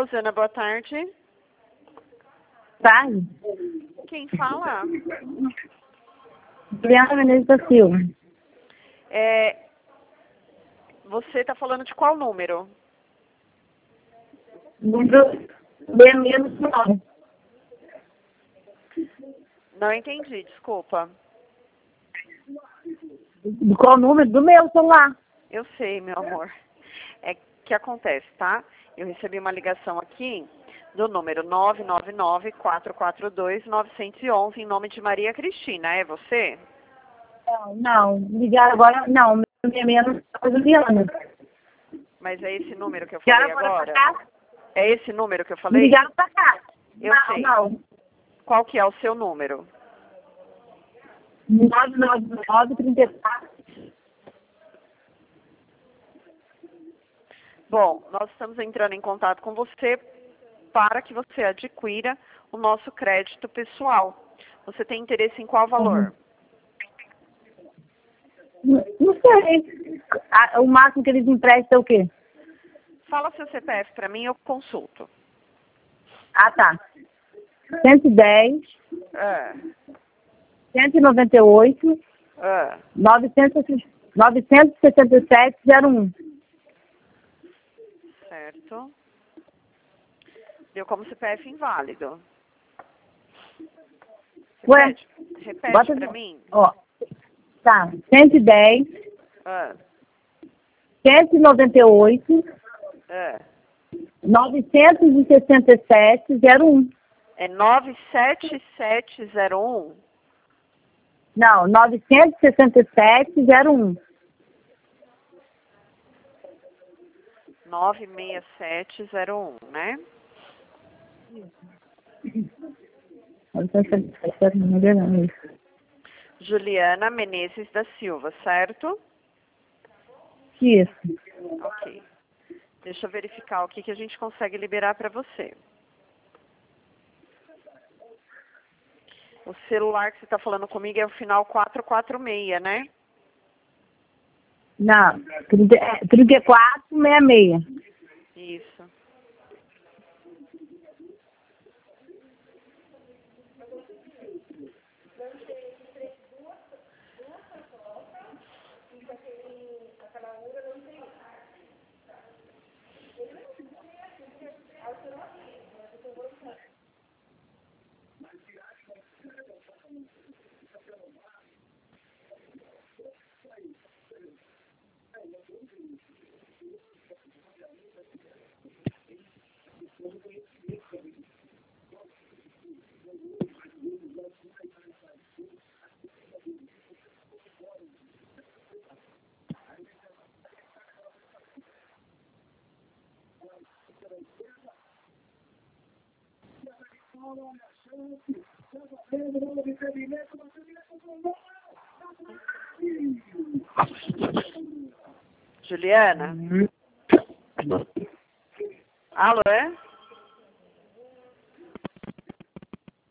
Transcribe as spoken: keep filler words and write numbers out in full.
Rosana, boa tarde. Tarde. Quem fala? Juliana Menezes da Silva. É, você está falando de qual número? Número B menos nove. Não entendi, desculpa. De qual número? Do meu celular. Eu sei, meu amor. É que acontece, tá? Eu recebi uma ligação aqui do número nove nove nove, quatro quatro dois, nove um um em nome de Maria Cristina. É você? Não, não. Ligaram agora. Não, meu é menos Juliana. Mas é esse número que eu Ligaram falei agora agora? pra cá? É esse número que eu falei? Ligaram pra cá. Eu não, sei. não. Qual que é o seu número? nove nove nove, trinta e quatro. Bom, nós estamos entrando em contato com você para que você adquira o nosso crédito pessoal. Você tem interesse em qual valor? Não, não sei. Ah, o máximo que eles emprestam é o quê? Fala seu C P F para mim, eu consulto. Ah, tá. cento e dez, É, cento e noventa e oito, é. novecentos e sessenta e sete, zero um. Certo. Deu como C P F inválido. Ué, Repete, repete bota para de- mim. Ó, tá. cento e dez, É, cento e noventa e oito, é. novecentos e sessenta e sete, zero um. É nove sete sete zero um? Não, novecentos e sessenta e sete, zero um. nove seis sete zero um, né? Juliana Menezes da Silva, certo? Isso. Ok. Deixa eu verificar o que, que a gente consegue liberar para você. O celular que você está falando comigo é o final quatro quatro seis, né? Não, trinta e quatro, sessenta e seis. Isso. Juliana? Alô, é?